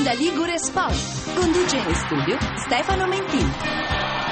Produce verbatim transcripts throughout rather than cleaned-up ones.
Onda Ligure Sport. Conduce in studio Stefano Mentini.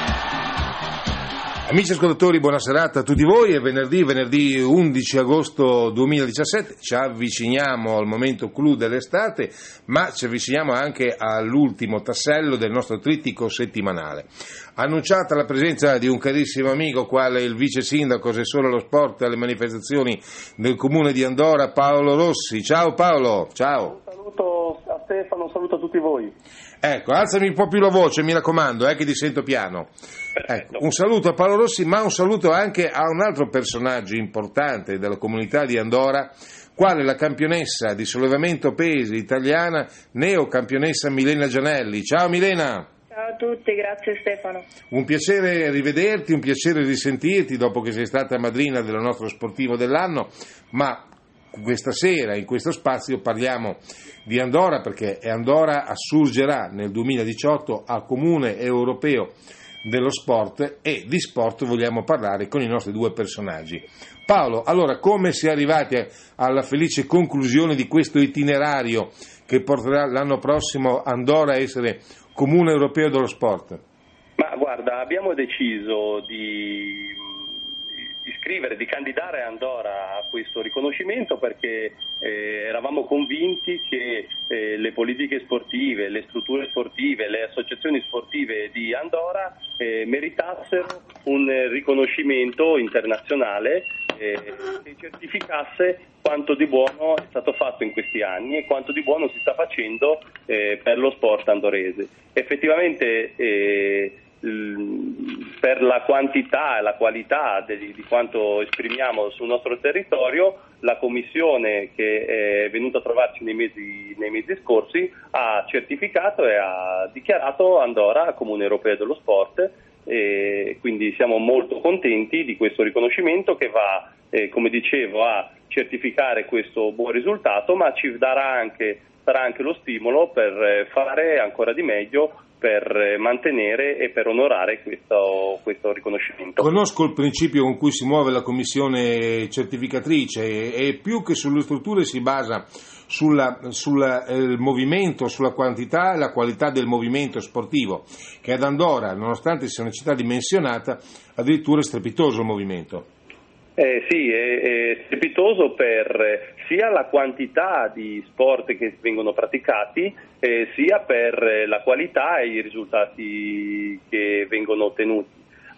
Amici ascoltatori, buona serata a tutti voi. È venerdì, venerdì undici agosto duemiladiciassette, ci avviciniamo al momento clou dell'estate, ma ci avviciniamo anche all'ultimo tassello del nostro trittico settimanale. Annunciata la presenza di un carissimo amico, quale il vice sindaco, se solo lo sport alle manifestazioni del comune di Andora, Paolo Rossi. Ciao Paolo, ciao. Un saluto a Stefano, un saluto a tutti voi. Ecco, alzami un po' più la voce, mi raccomando, eh, che ti sento piano. Ecco, un saluto a Paolo Rossi, ma un saluto anche a un altro personaggio importante della comunità di Andora, quale la campionessa di sollevamento pesi italiana, neocampionessa Milena Gianelli. Ciao Milena! Ciao a tutti, grazie Stefano. Un piacere rivederti, un piacere risentirti dopo che sei stata madrina del nostro sportivo dell'anno, ma questa sera in questo spazio parliamo di Andora, perché Andora assurgerà nel duemiladiciotto a Comune Europeo dello Sport, e di sport vogliamo parlare con i nostri due personaggi. Paolo, allora, come si è arrivati alla felice conclusione di questo itinerario che porterà l'anno prossimo Andora a essere Comune Europeo dello Sport? Ma guarda, abbiamo deciso di iscrivere, di candidare Andora a questo riconoscimento perché eh, eravamo convinti che eh, le politiche sportive, le strutture sportive, le associazioni sportive di Andora eh, meritassero un riconoscimento internazionale eh, che certificasse quanto di buono è stato fatto in questi anni e quanto di buono si sta facendo eh, per lo sport andorese. Effettivamente eh, per la quantità e la qualità di, di quanto esprimiamo sul nostro territorio, la commissione che è venuta a trovarci nei mesi, nei mesi scorsi ha certificato e ha dichiarato Andora Comune Europeo dello Sport, e quindi siamo molto contenti di questo riconoscimento che va, eh, come dicevo, a certificare questo buon risultato, ma ci darà anche, sarà anche lo stimolo per fare ancora di meglio, per mantenere e per onorare questo, questo riconoscimento. Conosco il principio con cui si muove la commissione certificatrice e, e più che sulle strutture si basa sulla, sulla eh, movimento, sulla quantità e la qualità del movimento sportivo, che ad Andora, nonostante sia una città dimensionata, addirittura è strepitoso il movimento. Eh sì, è, è strepitoso per sia la quantità di sport che vengono praticati, eh, sia per la qualità e i risultati che vengono ottenuti.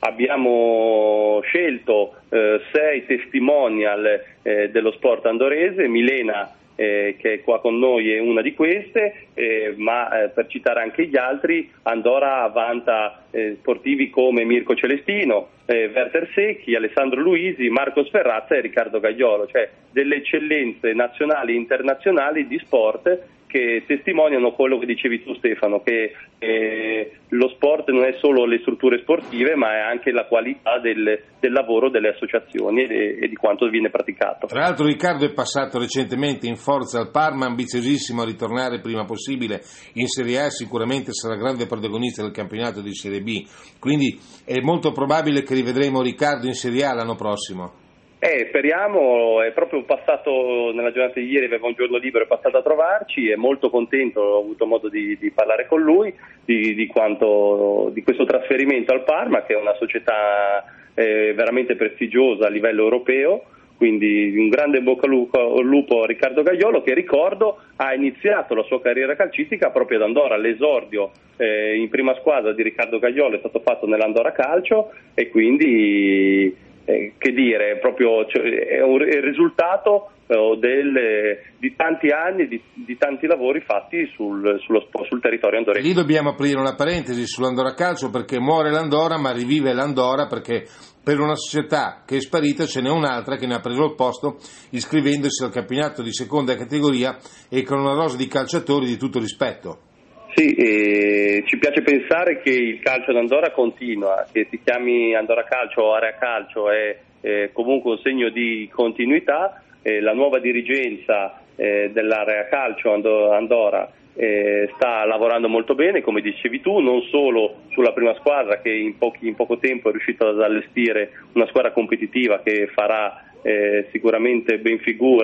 Abbiamo scelto eh, sei testimonial eh, dello sport andorese. Milena, Eh, che è qua con noi, è una di queste, eh, ma eh, per citare anche gli altri, Andora vanta eh, sportivi come Mirko Celestino, eh, Werther Secchi, Alessandro Luisi, Marco Sferrazza e Riccardo Gagliolo, cioè delle eccellenze nazionali e internazionali di sport che testimoniano quello che dicevi tu Stefano, che eh, lo sport non è solo le strutture sportive, ma è anche la qualità del, del lavoro delle associazioni e, e di quanto viene praticato. Tra l'altro Riccardo è passato recentemente in forza al Parma, ambiziosissimo a ritornare il prima possibile in Serie A, sicuramente sarà grande protagonista del campionato di Serie B, quindi è molto probabile che rivedremo Riccardo in Serie A l'anno prossimo. Eh, speriamo, è proprio passato nella giornata di ieri, aveva un giorno libero, è passato a trovarci, è molto contento, ho avuto modo di, di parlare con lui di, di, quanto, di questo trasferimento al Parma, che è una società eh, veramente prestigiosa a livello europeo, quindi un grande bocca al lupo a Riccardo Gagliolo, che ricordo ha iniziato la sua carriera calcistica proprio ad Andora. L'esordio eh, in prima squadra di Riccardo Gagliolo è stato fatto nell'Andora Calcio e quindi... Eh, che dire, proprio cioè, è un è il risultato eh, del, di tanti anni, di, di tanti lavori fatti sul, sullo, sul territorio andorese. Lì dobbiamo aprire una parentesi sull'Andora Calcio, perché muore l'Andora ma rivive l'Andora, perché per una società che è sparita ce n'è un'altra che ne ha preso il posto iscrivendosi al campionato di seconda categoria e con una rosa di calciatori di tutto rispetto. Sì, eh, ci piace pensare che il calcio d'Andora continua, che si chiami Andora Calcio o Area Calcio è eh, comunque un segno di continuità. Eh, la nuova dirigenza eh, dell'Area Calcio Andora eh, sta lavorando molto bene, come dicevi tu, non solo sulla prima squadra che in, pochi, in poco tempo è riuscita ad allestire una squadra competitiva che farà eh, sicuramente ben figura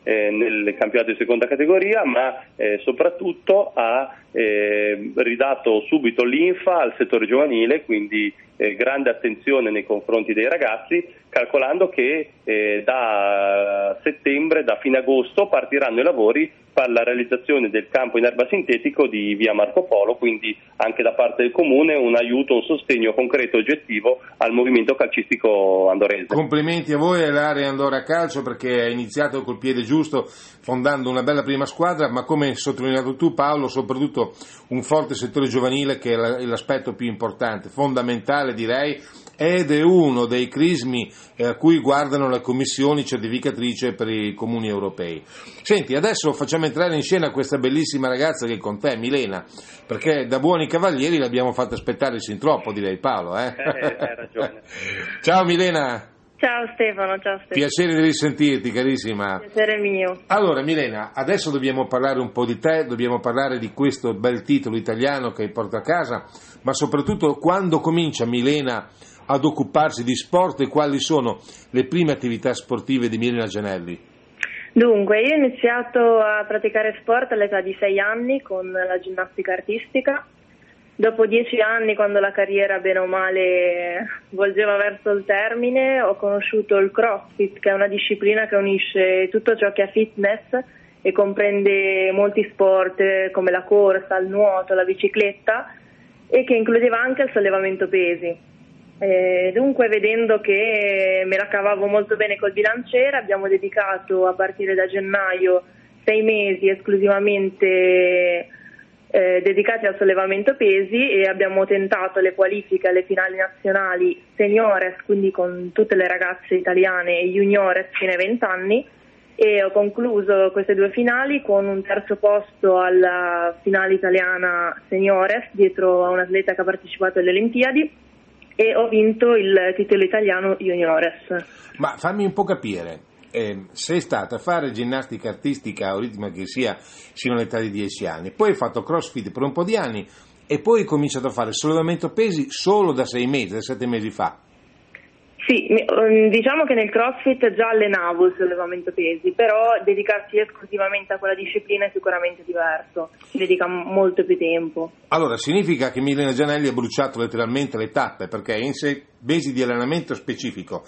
eh, nel campionato di seconda categoria, ma eh, soprattutto ha eh, ridato subito linfa al settore giovanile, quindi eh, grande attenzione nei confronti dei ragazzi, calcolando che eh, da settembre, da fine agosto, partiranno i lavori per la realizzazione del campo in erba sintetico di via Marco Polo, quindi anche da parte del Comune un aiuto, un sostegno concreto e oggettivo al movimento calcistico andorese. Complimenti a voi e all'area Andorra Calcio, perché ha iniziato col piede giusto, fondando una bella prima squadra, ma come hai sottolineato tu, Paolo, soprattutto un forte settore giovanile, che è l'aspetto più importante, fondamentale direi, ed è uno dei crismi a cui guardano le commissioni certificatrici per i comuni europei. Senti, adesso facciamo entrare in scena questa bellissima ragazza che è con te, Milena, perché da buoni cavalieri l'abbiamo fatta aspettare sin troppo, direi, Paolo. Eh? Eh, hai ragione. Ciao Milena. Ciao Stefano, ciao Stefano. Piacere di risentirti, carissima. Piacere mio. Allora Milena, adesso dobbiamo parlare un po' di te, dobbiamo parlare di questo bel titolo italiano che porta a casa, ma soprattutto quando comincia Milena ad occuparsi di sport e quali sono le prime attività sportive di Milena Gianelli? Dunque, io ho iniziato a praticare sport all'età di sei anni con la ginnastica artistica. Dopo dieci anni, quando la carriera bene o male volgeva verso il termine, ho conosciuto il CrossFit, che è una disciplina che unisce tutto ciò che è fitness e comprende molti sport come la corsa, il nuoto, la bicicletta, e che includeva anche il sollevamento pesi. Eh, dunque, vedendo che me la cavavo molto bene col bilanciere, abbiamo dedicato a partire da gennaio sei mesi esclusivamente eh, dedicati al sollevamento pesi, e abbiamo tentato le qualifiche alle finali nazionali seniores, quindi con tutte le ragazze italiane, e juniores fino ai venti anni, e ho concluso queste due finali con un terzo posto alla finale italiana seniores dietro a un atleta che ha partecipato alle Olimpiadi, e ho vinto il titolo italiano juniores. Ma fammi un po' capire, eh, sei stata a fare ginnastica artistica o ritmica che sia sino all'età di dieci anni, poi hai fatto CrossFit per un po' di anni e poi hai cominciato a fare sollevamento pesi solo da sei mesi, da sette mesi fa. Sì, diciamo che nel CrossFit già allenavo il sollevamento pesi, però dedicarsi esclusivamente a quella disciplina è sicuramente diverso, si dedica molto più tempo. Allora, significa che Milena Gianelli ha bruciato letteralmente le tappe, perché in sei mesi di allenamento specifico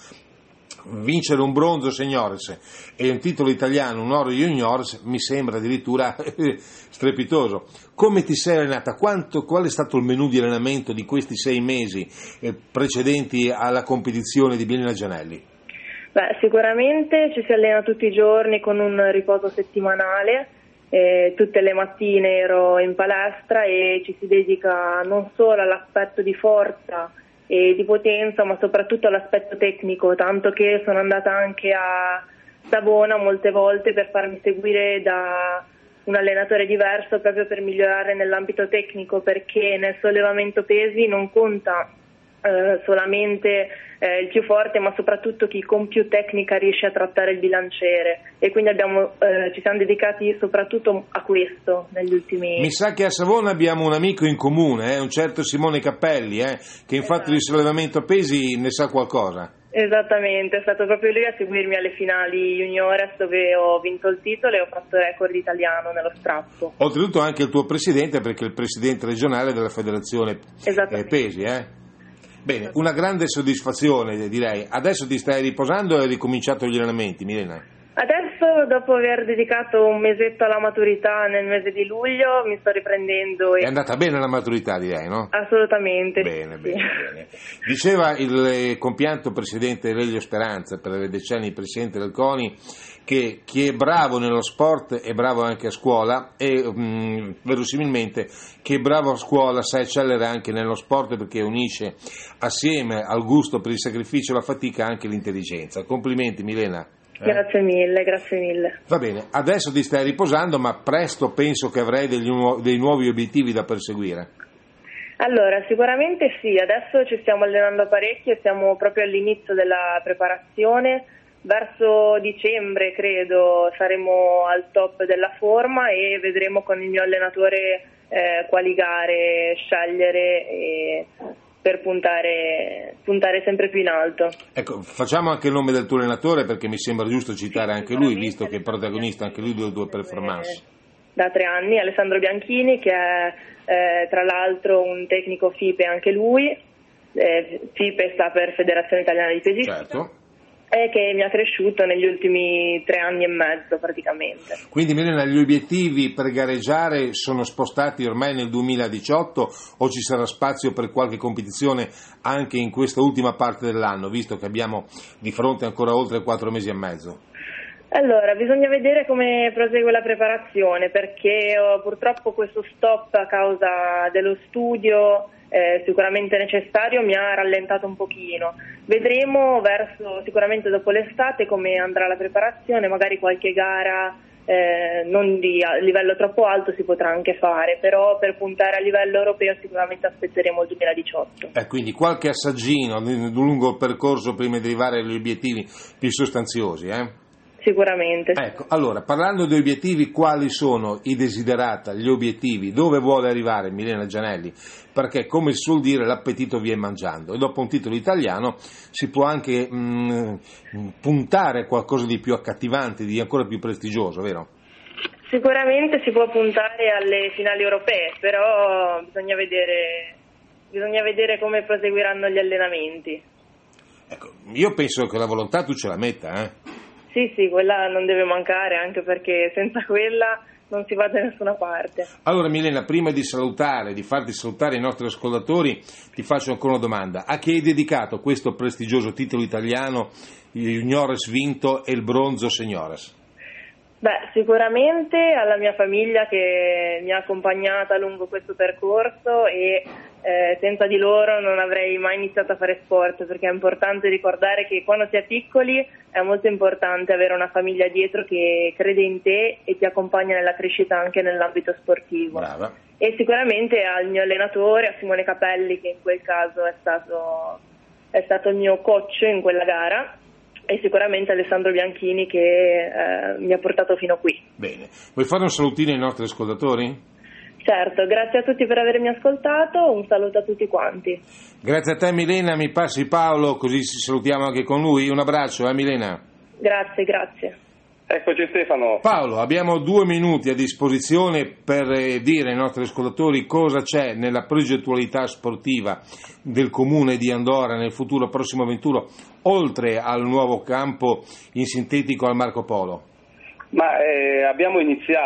vincere un bronzo seniores e un titolo italiano, un oro juniors, mi sembra addirittura strepitoso. Come ti sei allenata? Quanto, qual è stato il menù di allenamento di questi sei mesi eh, precedenti alla competizione di Milena Gianelli? Beh, sicuramente ci si allena tutti i giorni con un riposo settimanale, eh, tutte le mattine ero in palestra e ci si dedica non solo all'aspetto di forza e di potenza, ma soprattutto all'aspetto tecnico, tanto che sono andata anche a Savona molte volte per farmi seguire da un allenatore diverso, proprio per migliorare nell'ambito tecnico, perché nel sollevamento pesi non conta eh, solamente eh, il più forte, ma soprattutto chi con più tecnica riesce a trattare il bilanciere, e quindi abbiamo, eh, ci siamo dedicati soprattutto a questo negli ultimi... Mi sa che a Savona abbiamo un amico in comune, eh, un certo Simone Cappelli, eh, che infatti Esatto. di sollevamento pesi ne sa qualcosa. Esattamente, è stato proprio lui a seguirmi alle finali juniores, dove ho vinto il titolo e ho fatto il record italiano nello strappo. Oltretutto anche il tuo presidente, perché è il presidente regionale della federazione eh, pesi, eh? Bene, una grande soddisfazione direi. Adesso ti stai riposando e hai ricominciato gli allenamenti, Milena? Adesso, dopo aver dedicato un mesetto alla maturità nel mese di luglio, mi sto riprendendo. E... È andata bene la maturità, direi, no? Assolutamente. Bene, sì. bene, bene. Diceva il compianto presidente Aurelio Speranza, per decenni presidente del CONI, che chi è bravo nello sport è bravo anche a scuola, e mh, verosimilmente chi è bravo a scuola sa eccellere anche nello sport, perché unisce assieme al gusto per il sacrificio e la fatica anche l'intelligenza. Complimenti, Milena. Eh? Grazie mille, grazie mille. Va bene, adesso ti stai riposando, ma presto penso che avrai degli nu- dei nuovi obiettivi da perseguire. Allora, sicuramente sì, adesso ci stiamo allenando parecchio, siamo proprio all'inizio della preparazione. Verso dicembre credo saremo al top della forma e vedremo con il mio allenatore eh, quali gare scegliere e per puntare, puntare sempre più in alto. Ecco, facciamo anche il nome del tuo allenatore, perché mi sembra giusto citare anche lui, visto che è protagonista anche lui delle tue performance. Da tre anni, Alessandro Bianchini, che è eh, tra l'altro un tecnico F I P E anche lui, eh, F I P E sta per Federazione Italiana di Pesistica. Certo. E che mi ha cresciuto negli ultimi tre anni e mezzo praticamente. Quindi Milena, gli obiettivi per gareggiare sono spostati ormai nel duemiladiciotto o ci sarà spazio per qualche competizione anche in questa ultima parte dell'anno, visto che abbiamo di fronte ancora oltre quattro mesi e mezzo? Allora, bisogna vedere come prosegue la preparazione, perché oh, purtroppo questo stop a causa dello studio Eh, sicuramente necessario mi ha rallentato un pochino. Vedremo verso sicuramente dopo l'estate come andrà la preparazione, magari qualche gara eh, non di a livello troppo alto si potrà anche fare, però per puntare a livello europeo sicuramente aspetteremo il duemiladiciotto. Eh, quindi qualche assaggino lungo il percorso prima di arrivare agli obiettivi più sostanziosi, eh? Sicuramente. Ecco, allora, parlando di obiettivi, quali sono i desiderata, gli obiettivi, dove vuole arrivare Milena Gianelli? Perché, come si suol dire, l'appetito viene mangiando e dopo un titolo italiano si può anche mh, puntare a qualcosa di più accattivante, di ancora più prestigioso, vero? Sicuramente si può puntare alle finali europee, però bisogna vedere, bisogna vedere come proseguiranno gli allenamenti. Ecco, io penso che la volontà tu ce la metta, eh? Sì, sì, quella non deve mancare, anche perché senza quella non si va da nessuna parte. Allora Milena, prima di salutare, di farti salutare i nostri ascoltatori, ti faccio ancora una domanda. A chi hai dedicato questo prestigioso titolo italiano, il Juniores vinto e il bronzo Seniores? Beh, sicuramente alla mia famiglia che mi ha accompagnata lungo questo percorso e eh, senza di loro non avrei mai iniziato a fare sport, perché è importante ricordare che quando si è piccoli è molto importante avere una famiglia dietro che crede in te e ti accompagna nella crescita anche nell'ambito sportivo. Brava. E sicuramente al mio allenatore, a Simone Capelli, che in quel caso è stato, è stato il mio coach in quella gara, e sicuramente Alessandro Bianchini che eh, mi ha portato fino qui. Bene, vuoi fare un salutino ai nostri ascoltatori? Certo, grazie a tutti per avermi ascoltato, un saluto a tutti quanti. Grazie a te Milena, mi passi Paolo così ci salutiamo anche con lui, un abbraccio eh Milena. Grazie, grazie. Eccoci Stefano. Paolo, abbiamo due minuti a disposizione per dire ai nostri ascoltatori cosa c'è nella progettualità sportiva del comune di Andora nel futuro prossimo venturo, oltre al nuovo campo in sintetico al Marco Polo. Ma eh, abbiamo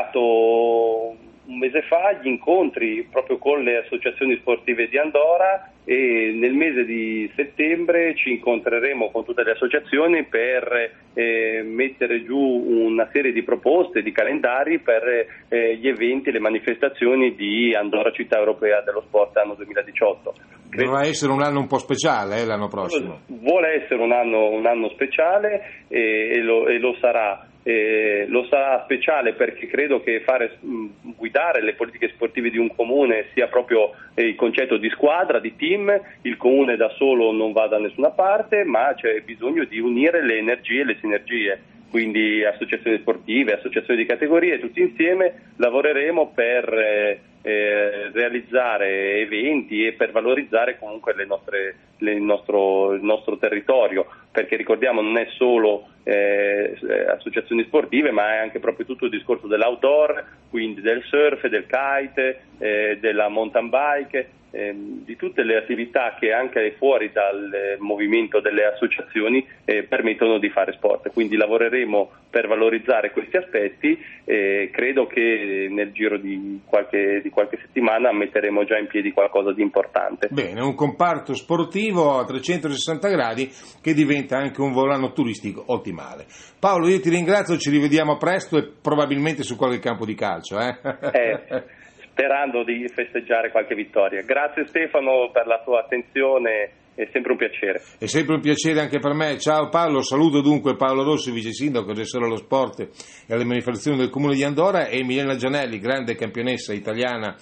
iniziato un mese fa gli incontri proprio con le associazioni sportive di Andora e nel mese di settembre ci incontreremo con tutte le associazioni per eh, mettere giù una serie di proposte, di calendari per eh, gli eventi e le manifestazioni di Andora Città Europea dello Sport anno duemiladiciotto. Dovrà essere un anno un po' speciale eh, l'anno prossimo. Vuole essere un anno, un anno speciale e, e, lo, e lo sarà. Eh, lo sarà speciale perché credo che fare mh, guidare le politiche sportive di un comune sia proprio eh, il concetto di squadra, di team. Il comune da solo non va da nessuna parte, ma c'è bisogno di unire le energie e le sinergie, quindi associazioni sportive, associazioni di categorie, tutti insieme lavoreremo per eh, eh, realizzare eventi e per valorizzare comunque le nostre, le, il, nostro, il nostro territorio, perché ricordiamo non è solo eh, associazioni sportive, ma è anche proprio tutto il discorso dell'outdoor, quindi del surf, del kite, eh, della mountain bike, eh, di tutte le attività che anche fuori dal eh, movimento delle associazioni eh, permettono di fare sport. Quindi lavoreremo per valorizzare questi aspetti e credo che nel giro di qualche, di qualche settimana metteremo già in piedi qualcosa di importante. Bene, un comparto sportivo a trecentosessanta gradi che diventa anche un volano turistico ottimale. Paolo, io ti ringrazio, ci rivediamo presto e probabilmente su qualche campo di calcio. Eh? Eh, sperando di festeggiare qualche vittoria. Grazie Stefano per la tua attenzione, è sempre un piacere. È sempre un piacere anche per me. Ciao Paolo, saluto dunque Paolo Rossi, vice sindaco, assessore allo sport e alle manifestazioni del comune di Andora, e Milena Gianelli, grande campionessa italiana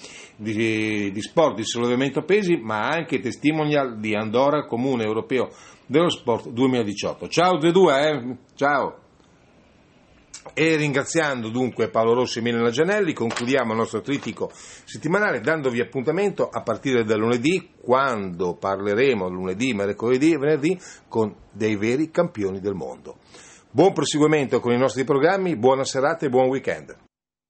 di, di sport, di sollevamento pesi, ma anche testimonial di Andora, comune europeo dello sport duemiladiciotto. Ciao tutti e due, eh? Ciao. E ringraziando dunque Paolo Rossi e Milena Gianelli, concludiamo il nostro trittico settimanale dandovi appuntamento a partire da lunedì, quando parleremo lunedì, mercoledì e venerdì con dei veri campioni del mondo. Buon proseguimento con i nostri programmi, buona serata e buon weekend.